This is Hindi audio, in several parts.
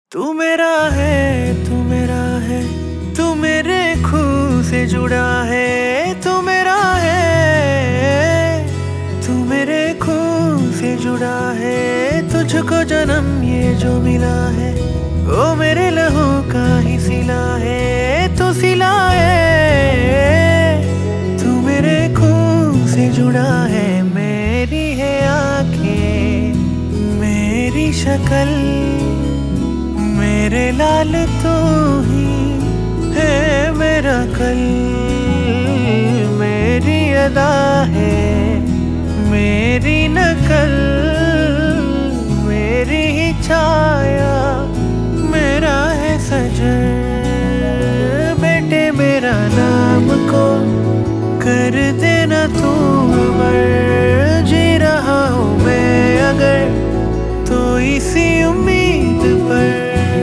तू मेरा है, तू मेरा है, तू मेरे खून से जुड़ा है। तू मेरा है, तू मेरे खून से जुड़ा है। तुझको जन्म ये जो मिला है, वो मेरे लहू का ही सिला है। तू सिला है, तू मेरे खून से जुड़ा है। मेरी है आंखें, मेरी शक्ल, मेरे लाल तू ही है मेरा कल। मेरी अदा है, मेरी नकल, मेरी ही छाया, मेरा है सजन। बेटे मेरा नाम को कर देना तू अमर। जी रहा हूँ मैं अगर तो इसी उम्मीद पर।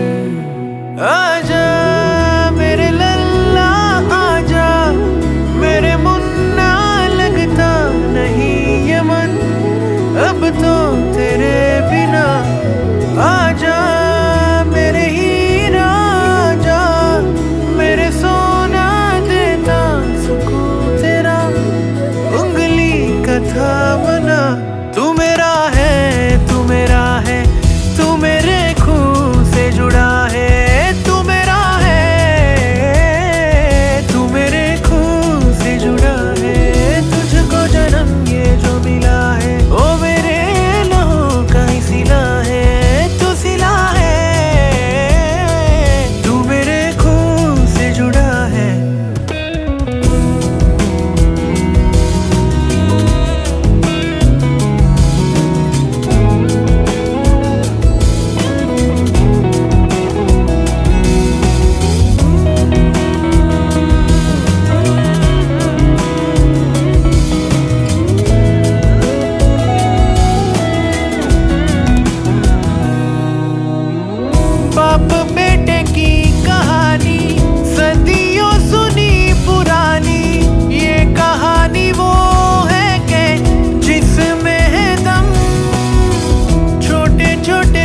आजा मेरे लल्ला आजा, मेरे मुन्ना लगता नहीं ये मन अब तो तेरे बिना। आजा मेरे हीरा आजा, मेरे सोना देता सुकून तेरा उंगली का थामना। तू मेरा है, तू मेरा है, तू मेरे खून से जुड़ा है। तू मेरा है, तू मेरे खून से जुड़ा है। तुझको जन्म ये जो मिला है, वो मेरे लहू का ही सिला है। तू सिला है, तू मेरे खून से जुड़ा है। बाप बेटे की कहानी सदियों सुनी पुरानी। ये कहानी वो है कि जिसमें है दम। छोटे छोटे